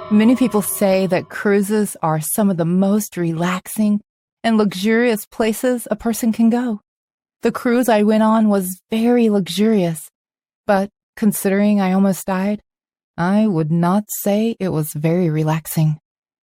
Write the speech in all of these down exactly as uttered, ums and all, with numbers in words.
Many people say that cruises are some of the most relaxing and luxurious places a person can go. The cruise I went on was very luxurious, but considering I almost died, I would not say it was very relaxing.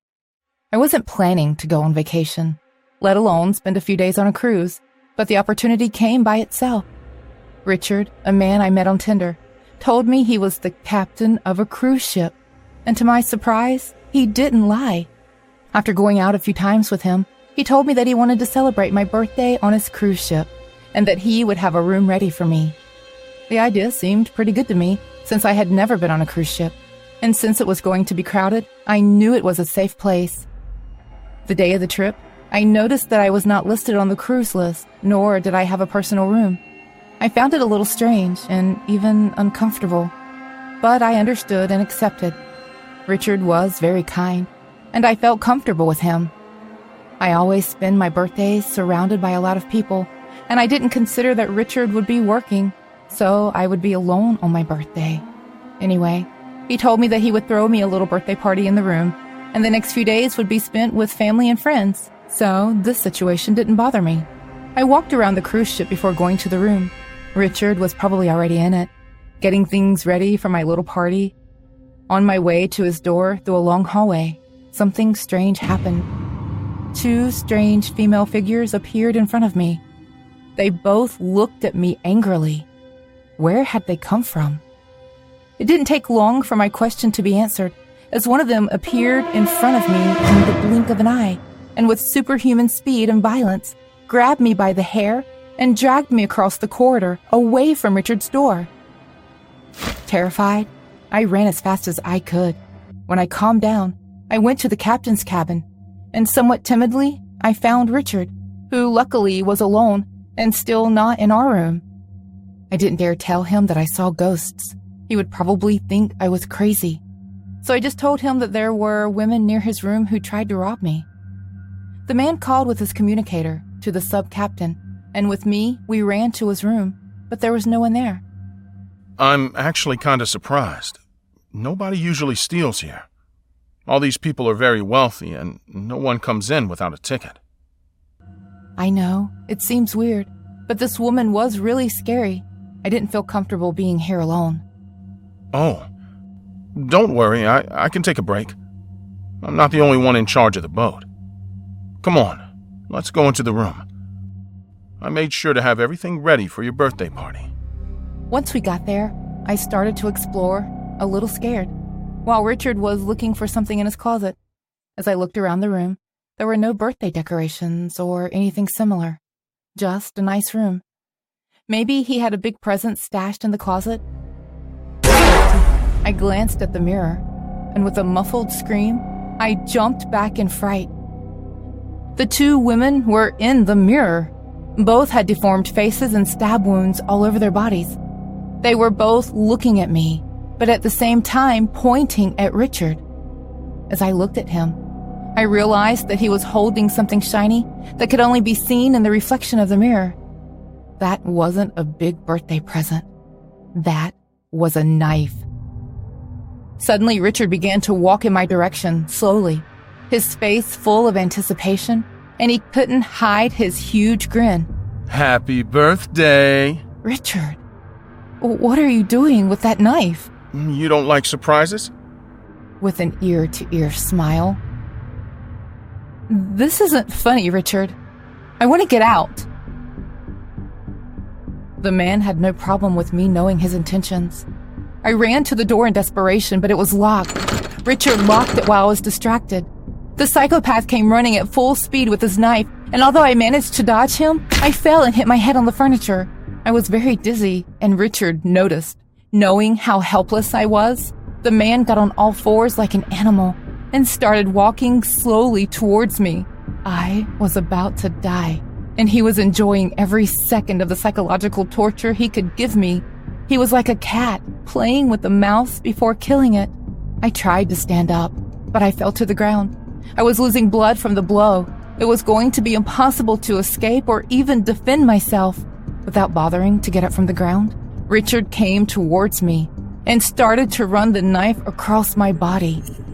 I wasn't planning to go on vacation, let alone spend a few days on a cruise, but the opportunity came by itself. Richard, a man I met on Tinder, told me he was the captain of a cruise ship, and to my surprise, he didn't lie. After going out a few times with him, he told me that he wanted to celebrate my birthday on his cruise ship, and that he would have a room ready for me. The idea seemed pretty good to me, since I had never been on a cruise ship, and since it was going to be crowded, I knew it was a safe place. The day of the trip, I noticed that I was not listed on the cruise list, nor did I have a personal room. I found it a little strange and even uncomfortable, but I understood and accepted. Richard was very kind, and I felt comfortable with him. I always spend my birthdays surrounded by a lot of people, and I didn't consider that Richard would be working, so I would be alone on my birthday. Anyway, he told me that he would throw me a little birthday party in the room, and the next few days would be spent with family and friends, so this situation didn't bother me. I walked around the cruise ship before going to the room. Richard was probably already in it, getting things ready for my little party. On my way to his door through a long hallway, something strange happened. Two strange female figures appeared in front of me. They both looked at me angrily. Where had they come from? It didn't take long for my question to be answered, as one of them appeared in front of me in the blink of an eye, and with superhuman speed and violence, grabbed me by the hair and dragged me across the corridor away from Richard's door. Terrified, I ran as fast as I could. When I calmed down, I went to the captain's cabin, and somewhat timidly, I found Richard, who luckily was alone and still not in our room. I didn't dare tell him that I saw ghosts. He would probably think I was crazy. So I just told him that there were women near his room who tried to rob me. The man called with his communicator to the sub-captain, and with me, we ran to his room, but there was no one there. I'm actually kind of surprised. Nobody usually steals here. All these people are very wealthy, and no one comes in without a ticket. I know, it seems weird, but this woman was really scary. I didn't feel comfortable being here alone. Oh, don't worry, I, I can take a break. I'm not the only one in charge of the boat. Come on, let's go into the room. I made sure to have everything ready for your birthday party. Once we got there, I started to explore, a little scared, while Richard was looking for something in his closet. As I looked around the room, there were no birthday decorations or anything similar. Just a nice room. Maybe he had a big present stashed in the closet? I glanced at the mirror, and with a muffled scream, I jumped back in fright. The two women were in the mirror. Both had deformed faces and stab wounds all over their bodies. They were both looking at me, but at the same time pointing at Richard. As I looked at him, I realized that he was holding something shiny that could only be seen in the reflection of the mirror. That wasn't a big birthday present. That was a knife. Suddenly, Richard began to walk in my direction, slowly, his face full of anticipation, and he couldn't hide his huge grin. Happy birthday! Richard, what are you doing with that knife? You don't like surprises? With an ear-to-ear smile. This isn't funny, Richard. I want to get out. The man had no problem with me knowing his intentions. I ran to the door in desperation, but it was locked. Richard locked it while I was distracted. The psychopath came running at full speed with his knife, and although I managed to dodge him, I fell and hit my head on the furniture. I was very dizzy, and Richard noticed. Knowing how helpless I was, the man got on all fours like an animal and started walking slowly towards me. I was about to die, and he was enjoying every second of the psychological torture he could give me. He was like a cat playing with a mouse before killing it. I tried to stand up, but I fell to the ground. I was losing blood from the blow. It was going to be impossible to escape or even defend myself. Without bothering to get up from the ground, Richard came towards me and started to run the knife across my body.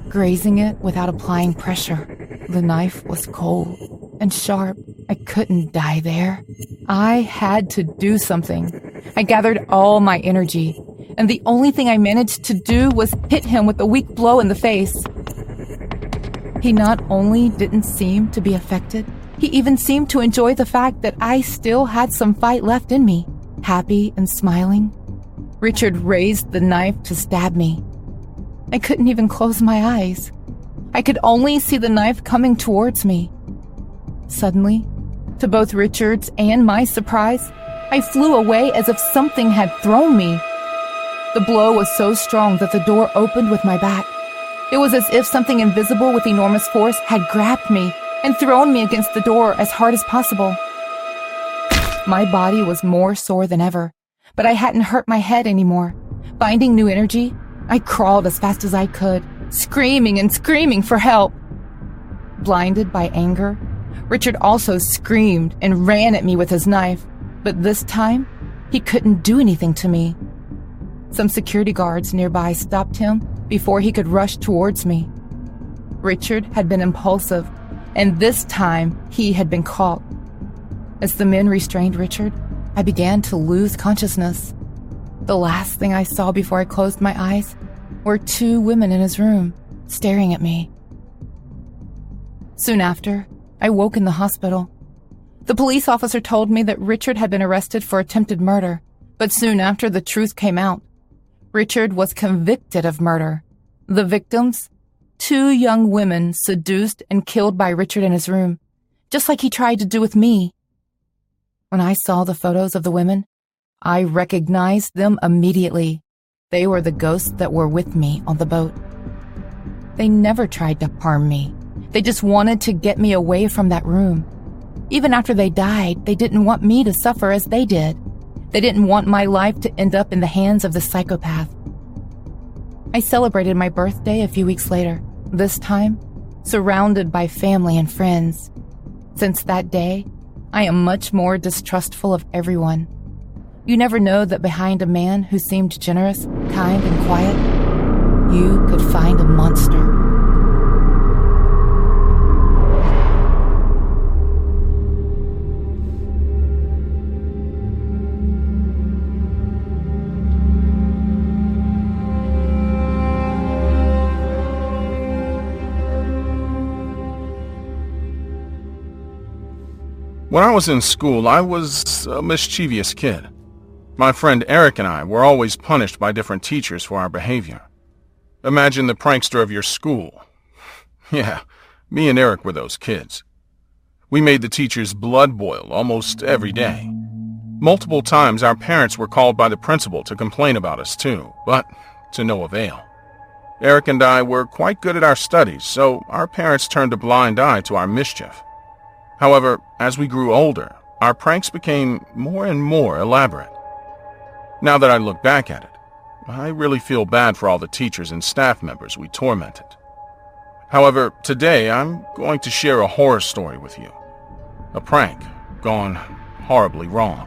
grazing it without applying pressure. The knife was cold and sharp. I couldn't die there. I had to do something. I gathered all my energy, and the only thing I managed to do was hit him with a weak blow in the face. He not only didn't seem to be affected, he even seemed to enjoy the fact that I still had some fight left in me. Happy and smiling, Richard raised the knife to stab me. I couldn't even close my eyes. I could only see the knife coming towards me. Suddenly, to both Richard's and my surprise, I flew away as if something had thrown me. The blow was so strong that the door opened with my back. It was as if something invisible with enormous force had grabbed me and thrown me against the door as hard as possible. My body was more sore than ever, but I hadn't hurt my head anymore. Finding new energy, I crawled as fast as I could, screaming and screaming for help. Blinded by anger, Richard also screamed and ran at me with his knife, but this time, he couldn't do anything to me. Some security guards nearby stopped him before he could rush towards me. Richard had been impulsive, and this time he had been caught. As the men restrained Richard, I began to lose consciousness. The last thing I saw before I closed my eyes were two women in his room, staring at me. Soon after, I woke in the hospital. The police officer told me that Richard had been arrested for attempted murder, but soon after the truth came out. Richard was convicted of murder. The victims? Two young women seduced and killed by Richard in his room, just like he tried to do with me. When I saw the photos of the women, I recognized them immediately. They were the ghosts that were with me on the boat. They never tried to harm me. They just wanted to get me away from that room. Even after they died, they didn't want me to suffer as they did. They didn't want my life to end up in the hands of the psychopath. I celebrated my birthday a few weeks later, this time surrounded by family and friends. Since that day, I am much more distrustful of everyone. You never know that behind a man who seemed generous, kind, and quiet, you could find a monster. When I was in school, I was a mischievous kid. My friend Eric and I were always punished by different teachers for our behavior. Imagine the prankster of your school. Yeah, me and Eric were those kids. We made the teachers' blood boil almost every day. Multiple times our parents were called by the principal to complain about us too, but to no avail. Eric and I were quite good at our studies, so our parents turned a blind eye to our mischief. However, as we grew older, our pranks became more and more elaborate. Now that I look back at it, I really feel bad for all the teachers and staff members we tormented. However, today I'm going to share a horror story with you. A prank gone horribly wrong.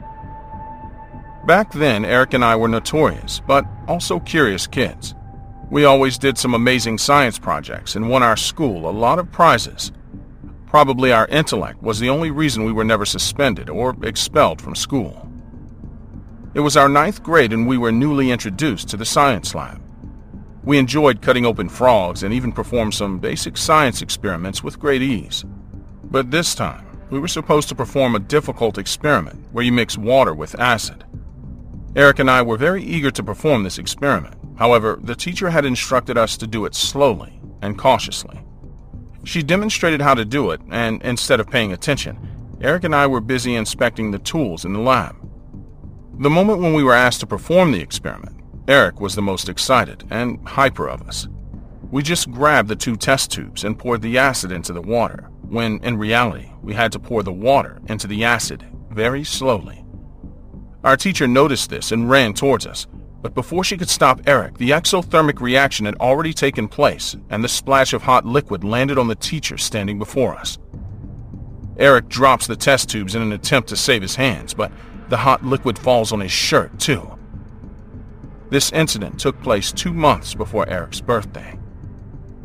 Back then, Eric and I were notorious, but also curious kids. We always did some amazing science projects and won our school a lot of prizes. Probably our intellect was the only reason we were never suspended or expelled from school. It was our ninth grade and we were newly introduced to the science lab. We enjoyed cutting open frogs and even performed some basic science experiments with great ease. But this time, we were supposed to perform a difficult experiment where you mix water with acid. Eric and I were very eager to perform this experiment. However, the teacher had instructed us to do it slowly and cautiously. She demonstrated how to do it, and instead of paying attention, Eric and I were busy inspecting the tools in the lab. The moment when we were asked to perform the experiment, Eric was the most excited and hyper of us. We just grabbed the two test tubes and poured the acid into the water, when in reality, we had to pour the water into the acid very slowly. Our teacher noticed this and ran towards us, but before she could stop Eric, the exothermic reaction had already taken place, and the splash of hot liquid landed on the teacher standing before us. Eric drops the test tubes in an attempt to save his hands, but the hot liquid falls on his shirt, too. This incident took place two months before Eric's birthday.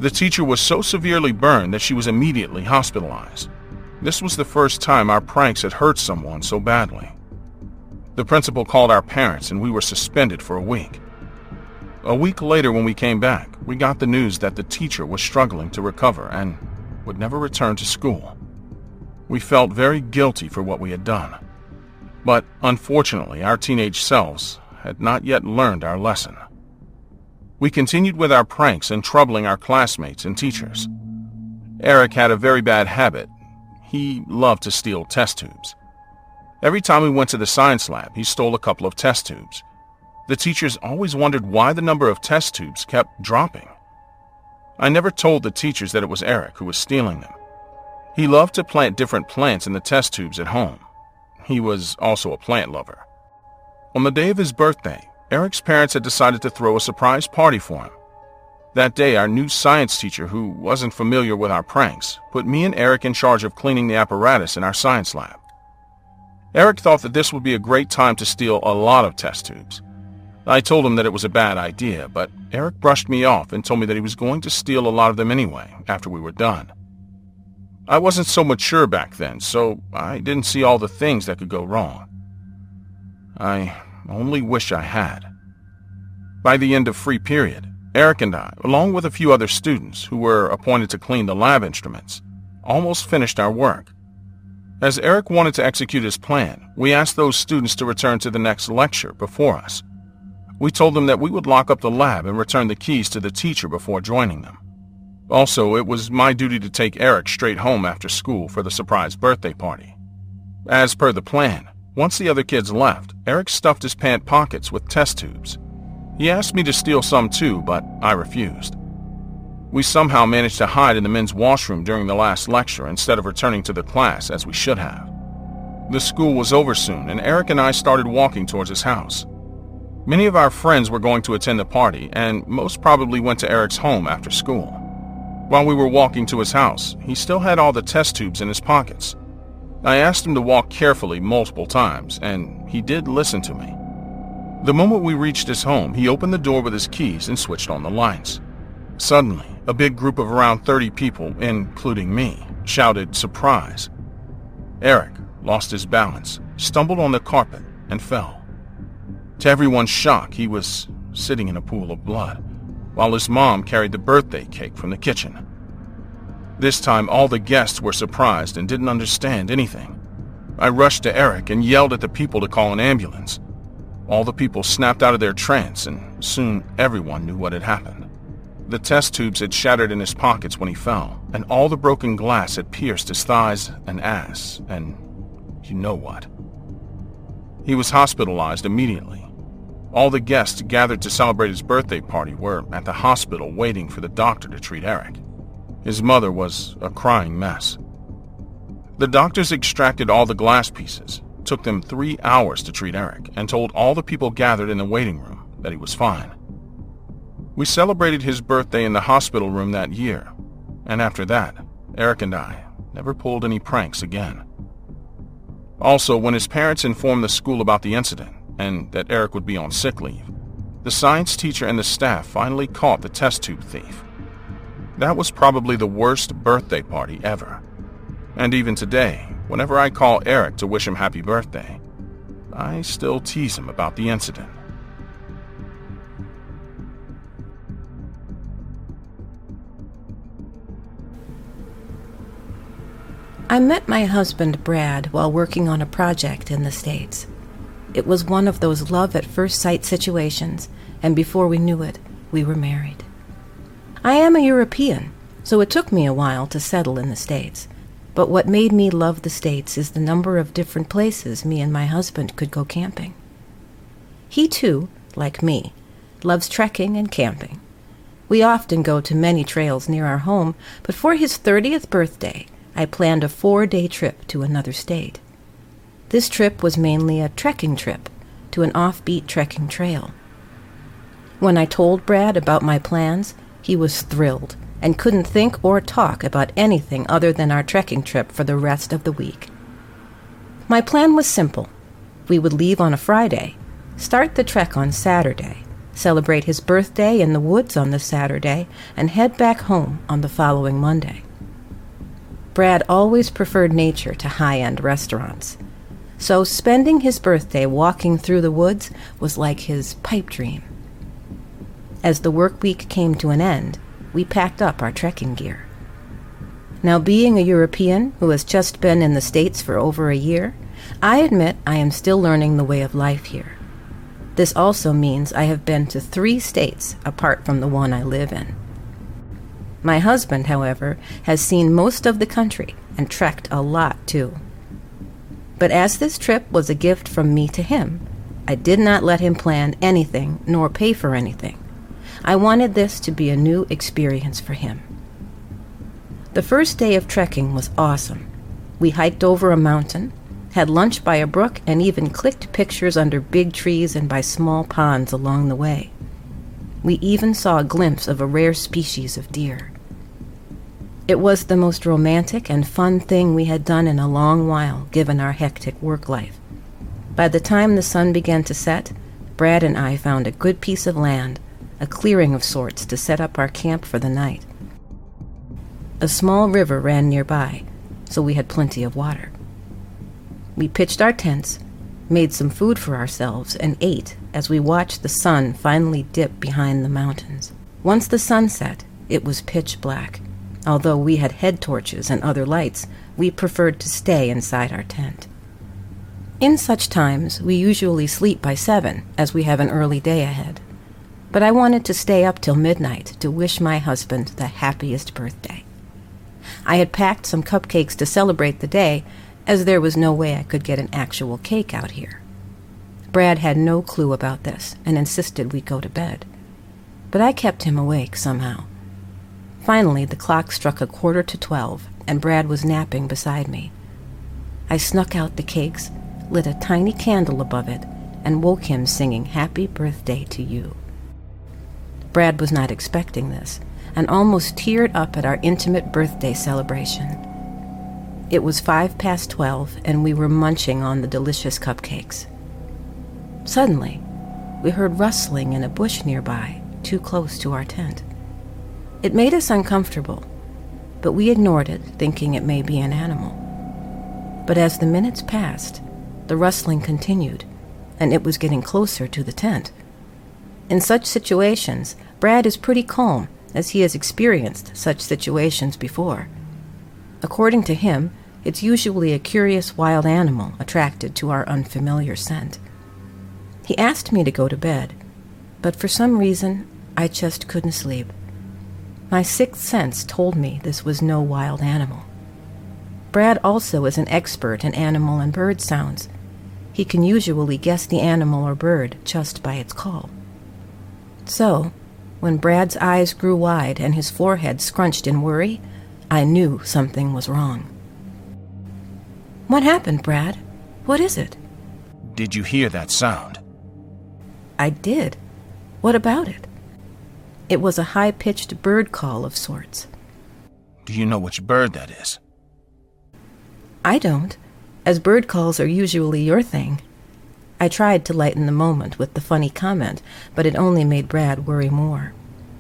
The teacher was so severely burned that she was immediately hospitalized. This was the first time our pranks had hurt someone so badly. The principal called our parents and we were suspended for a week. A week later, when we came back, we got the news that the teacher was struggling to recover and would never return to school. We felt very guilty for what we had done. But unfortunately, our teenage selves had not yet learned our lesson. We continued with our pranks and troubling our classmates and teachers. Eric had a very bad habit. He loved to steal test tubes. Every time we went to the science lab, he stole a couple of test tubes. The teachers always wondered why the number of test tubes kept dropping. I never told the teachers that it was Eric who was stealing them. He loved to plant different plants in the test tubes at home. He was also a plant lover. On the day of his birthday, Eric's parents had decided to throw a surprise party for him. That day, our new science teacher, who wasn't familiar with our pranks, put me and Eric in charge of cleaning the apparatus in our science lab. Eric thought that this would be a great time to steal a lot of test tubes. I told him that it was a bad idea, but Eric brushed me off and told me that he was going to steal a lot of them anyway, after we were done. I wasn't so mature back then, so I didn't see all the things that could go wrong. I only wish I had. By the end of free period, Eric and I, along with a few other students who were appointed to clean the lab instruments, almost finished our work. As Eric wanted to execute his plan, we asked those students to return to the next lecture before us. We told them that we would lock up the lab and return the keys to the teacher before joining them. Also, it was my duty to take Eric straight home after school for the surprise birthday party. As per the plan, once the other kids left, Eric stuffed his pant pockets with test tubes. He asked me to steal some too, but I refused. We somehow managed to hide in the men's washroom during the last lecture instead of returning to the class as we should have. The school was over soon, and Eric and I started walking towards his house. Many of our friends were going to attend the party, and most probably went to Eric's home after school. While we were walking to his house, he still had all the test tubes in his pockets. I asked him to walk carefully multiple times, and he did listen to me. The moment we reached his home, he opened the door with his keys and switched on the lights. Suddenly, a big group of around thirty people, including me, shouted, "Surprise!" Eric lost his balance, stumbled on the carpet, and fell. To everyone's shock, he was sitting in a pool of blood, while his mom carried the birthday cake from the kitchen. This time, all the guests were surprised and didn't understand anything. I rushed to Eric and yelled at the people to call an ambulance. All the people snapped out of their trance, and soon everyone knew what had happened. The test tubes had shattered in his pockets when he fell, and all the broken glass had pierced his thighs and ass, and you know what. He was hospitalized immediately. All the guests gathered to celebrate his birthday party were at the hospital waiting for the doctor to treat Eric. His mother was a crying mess. The doctors extracted all the glass pieces, took them three hours to treat Eric, and told all the people gathered in the waiting room that he was fine. We celebrated his birthday in the hospital room that year, and after that, Eric and I never pulled any pranks again. Also, when his parents informed the school about the incident, and that Eric would be on sick leave, the science teacher and the staff finally caught the test tube thief. That was probably the worst birthday party ever. And even today, whenever I call Eric to wish him happy birthday, I still tease him about the incident. I met my husband, Brad, while working on a project in the States. It was one of those love-at-first-sight situations, and before we knew it, we were married. I am a European, so it took me a while to settle in the States. But what made me love the States is the number of different places me and my husband could go camping. He, too, like me, loves trekking and camping. We often go to many trails near our home, but for his thirtieth birthday, I planned a four-day trip to another state. This trip was mainly a trekking trip to an offbeat trekking trail. When I told Brad about my plans, he was thrilled and couldn't think or talk about anything other than our trekking trip for the rest of the week. My plan was simple. We would leave on a Friday, start the trek on Saturday, celebrate his birthday in the woods on the Saturday, and head back home on the following Monday. Brad always preferred nature to high-end restaurants, so spending his birthday walking through the woods was like his pipe dream. As the work week came to an end, we packed up our trekking gear. Now, being a European who has just been in the States for over a year, I admit I am still learning the way of life here. This also means I have been to three states apart from the one I live in. My husband, however, has seen most of the country and trekked a lot too. But as this trip was a gift from me to him, I did not let him plan anything nor pay for anything. I wanted this to be a new experience for him. The first day of trekking was awesome. We hiked over a mountain, had lunch by a brook, and even clicked pictures under big trees and by small ponds along the way. We even saw a glimpse of a rare species of deer. It was the most romantic and fun thing we had done in a long while, given our hectic work life. By the time the sun began to set, Brad and I found a good piece of land, a clearing of sorts, to set up our camp for the night. A small river ran nearby, so we had plenty of water. We pitched our tents, made some food for ourselves, and ate as we watched the sun finally dip behind the mountains. Once the sun set, it was pitch black. Although we had head torches and other lights, we preferred to stay inside our tent. In such times, we usually sleep by seven, as we have an early day ahead. But I wanted to stay up till midnight to wish my husband the happiest birthday. I had packed some cupcakes to celebrate the day, as there was no way I could get an actual cake out here. Brad had no clue about this and insisted we go to bed. But I kept him awake somehow. Finally, the clock struck a quarter to twelve, and Brad was napping beside me. I snuck out the cakes, lit a tiny candle above it, and woke him singing "Happy Birthday to You." Brad was not expecting this, and almost teared up at our intimate birthday celebration. It was five past twelve, and we were munching on the delicious cupcakes. Suddenly, we heard rustling in a bush nearby, too close to our tent. It made us uncomfortable, but we ignored it, thinking it may be an animal. But as the minutes passed, the rustling continued, and it was getting closer to the tent. In such situations, Brad is pretty calm, as he has experienced such situations before. According to him, it's usually a curious wild animal attracted to our unfamiliar scent. He asked me to go to bed, but for some reason, I just couldn't sleep. My sixth sense told me this was no wild animal. Brad also is an expert in animal and bird sounds. He can usually guess the animal or bird just by its call. So, when Brad's eyes grew wide and his forehead scrunched in worry, I knew something was wrong. "What happened, Brad? What is it?" Did you hear that sound? I did. What about it? It was a high-pitched bird call of sorts. Do you know which bird that is? I don't, as bird calls are usually your thing. I tried to lighten the moment with the funny comment, but it only made Brad worry more.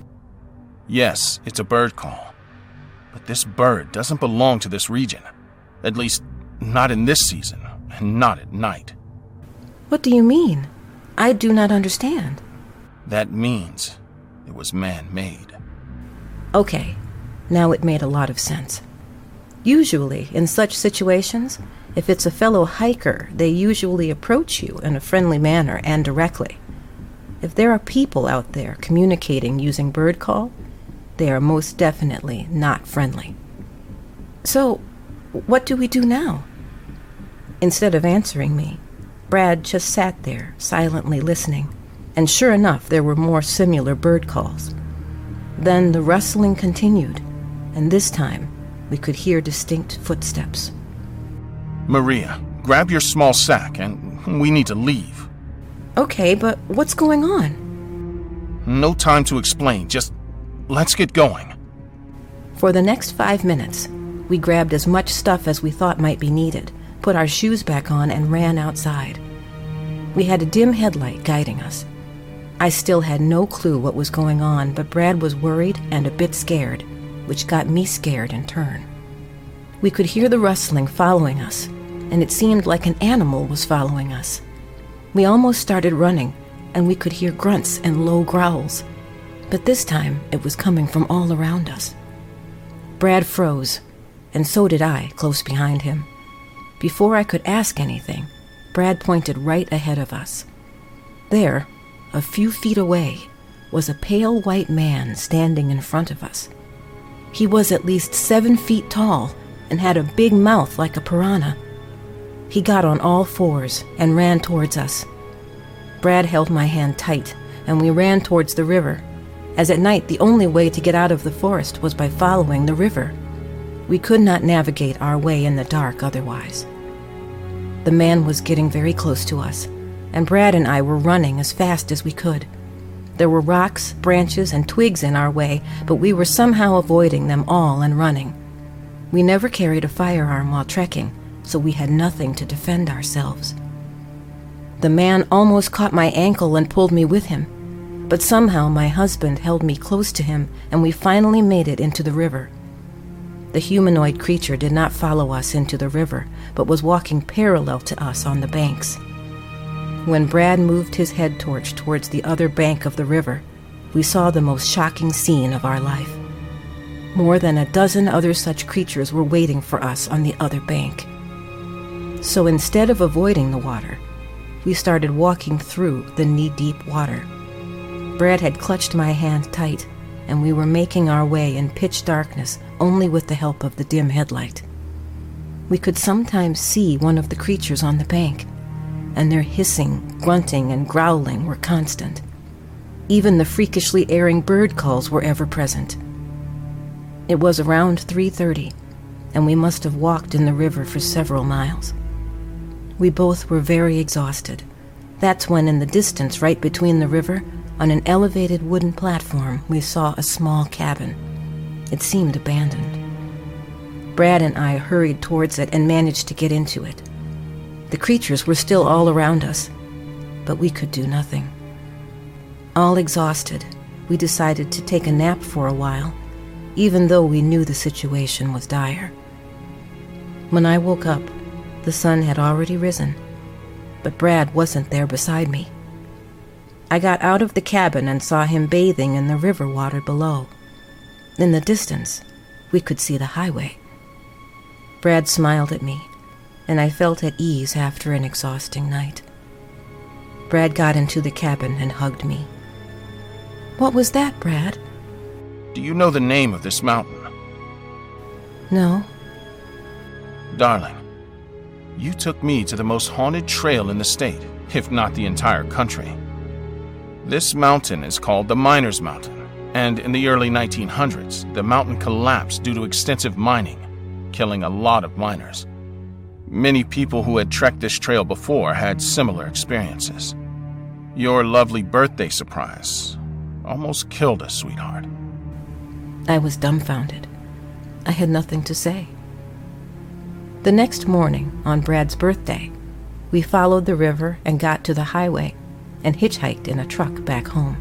Yes, it's a bird call. But this bird doesn't belong to this region. At least, not in this season, and not at night. What do you mean? I do not understand. That means it was man-made. Okay, now it made a lot of sense. Usually, in such situations, if it's a fellow hiker, they usually approach you in a friendly manner and directly. If there are people out there communicating using bird call, they are most definitely not friendly. So, what do we do now? Instead of answering me, Brad just sat there, silently listening, and sure enough, there were more similar bird calls. Then the rustling continued, and this time, we could hear distinct footsteps. Maria, grab your small sack, and we need to leave. Okay, but what's going on? No time to explain, just let's get going. For the next five minutes, we grabbed as much stuff as we thought might be needed, put our shoes back on, and ran outside. We had a dim headlight guiding us. I still had no clue what was going on, but Brad was worried and a bit scared, which got me scared in turn. We could hear the rustling following us, and it seemed like an animal was following us. We almost started running, and we could hear grunts and low growls, but this time it was coming from all around us. Brad froze, and so did I, close behind him. Before I could ask anything, Brad pointed right ahead of us. There, a few feet away, was a pale white man standing in front of us. He was at least seven feet tall and had a big mouth like a piranha. He got on all fours and ran towards us. Brad held my hand tight, and we ran towards the river, as at night the only way to get out of the forest was by following the river. We could not navigate our way in the dark otherwise. The man was getting very close to us, and Brad and I were running as fast as we could. There were rocks, branches, and twigs in our way, but we were somehow avoiding them all and running. We never carried a firearm while trekking, so we had nothing to defend ourselves. The man almost caught my ankle and pulled me with him, but somehow my husband held me close to him, and we finally made it into the river. The humanoid creature did not follow us into the river, but was walking parallel to us on the banks. When Brad moved his head torch towards the other bank of the river, we saw the most shocking scene of our life. More than a dozen other such creatures were waiting for us on the other bank. So instead of avoiding the water, we started walking through the knee-deep water. Brad had clutched my hand tight, and we were making our way in pitch darkness only with the help of the dim headlight. We could sometimes see one of the creatures on the bank, and their hissing, grunting, and growling were constant. Even the freakishly airing bird calls were ever present. It was around three thirty, and we must have walked in the river for several miles. We both were very exhausted. That's when, in the distance right between the river, on an elevated wooden platform, we saw a small cabin. It seemed abandoned. Brad and I hurried towards it and managed to get into it. The creatures were still all around us, but we could do nothing. All exhausted, we decided to take a nap for a while, even though we knew the situation was dire. When I woke up, the sun had already risen, but Brad wasn't there beside me. I got out of the cabin and saw him bathing in the river water below. In the distance, we could see the highway. Brad smiled at me, and I felt at ease after an exhausting night. Brad got into the cabin and hugged me. "What was that, Brad?" Do you know the name of this mountain? "No." Darling, you took me to the most haunted trail in the state, if not the entire country. This mountain is called the Miners Mountain, and in the early nineteen hundreds, the mountain collapsed due to extensive mining, killing a lot of miners. Many people who had trekked this trail before had similar experiences. Your lovely birthday surprise almost killed us, sweetheart. I was dumbfounded. I had nothing to say. The next morning, on Brad's birthday, we followed the river and got to the highway and hitchhiked in a truck back home.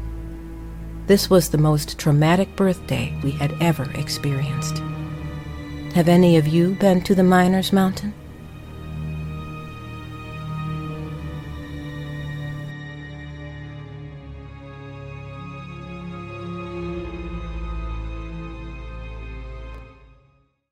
This was the most traumatic birthday we had ever experienced. Have any of you been to the Miners Mountain?